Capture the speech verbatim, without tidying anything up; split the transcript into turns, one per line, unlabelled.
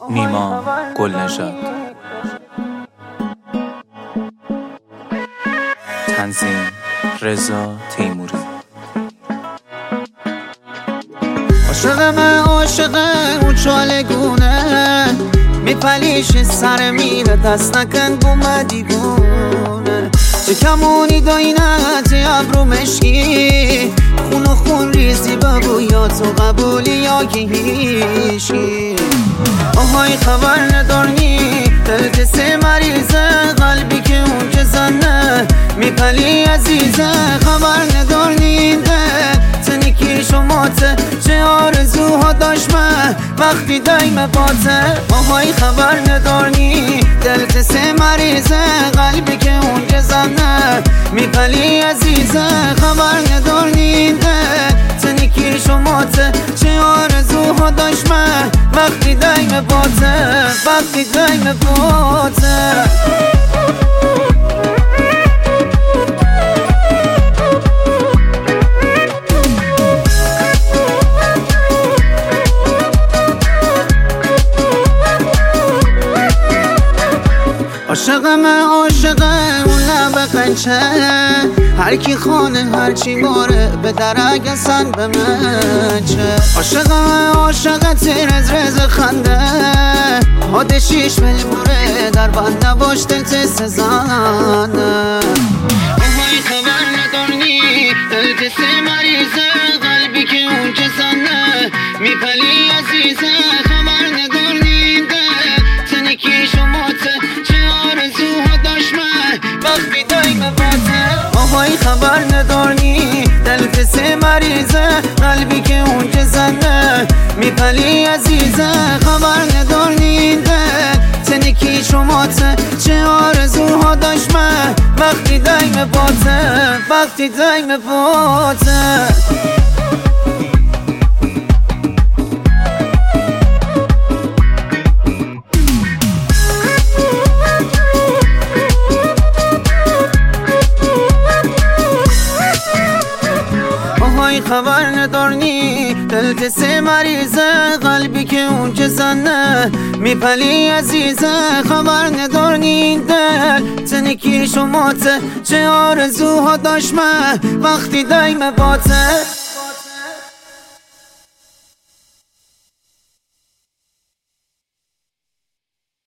نیما گلنژاد. تنظیم رضا تیموری.
عاشقم عاشق اون چالگونه میپلیش سر میره دست نکن بوم دیوونه چه کمونی داینت ابرو مشکی خون و خون ریزی بگویا تو قبولی یا که هیشی آهای خبر ندارنی دل کسی مریضه قلبی که اون که زنه میپلی عزیزه خبر ندارنی ده تنکی شماته چه آرزوها داشت من وقتی دایم باته آهای خبر ندارنی دل کسی مریضه قلبی که اون که زنه میپلی عزیزه خبر ندارنی ده تنکی شماته چه آرزوها داشت من وقتی دایم باته وقتی دایم باته عاشقم عاشق اون لب قنچه هر کی خانه هر چی باره به درک اصلا به من چه عاشقم عاشق تیر از رز خنده حاد شیش ملی بوره در بند نباش دل تست زنه آهای خبر ندارنی دل تست مریضه قلبی که اون که زنه میپلی عزیزه خبر ندارنی ده تنکی شماته وقتی دایم باته آهای خبر ندارنی دل کسی مریضه قلبی که اون که زنه میپلی عزیزه خبر ندارنی ده تنکی شماته چه آرزوها داشت من وقتی دایم باته وقتی دایم باته خبر ندارنی دل کسی مریضه قلبی که اون که زنه میپلی عزیزه خبر ندارنی دل تنکی شماته چه آرزوها داشت من وقتی دایم باته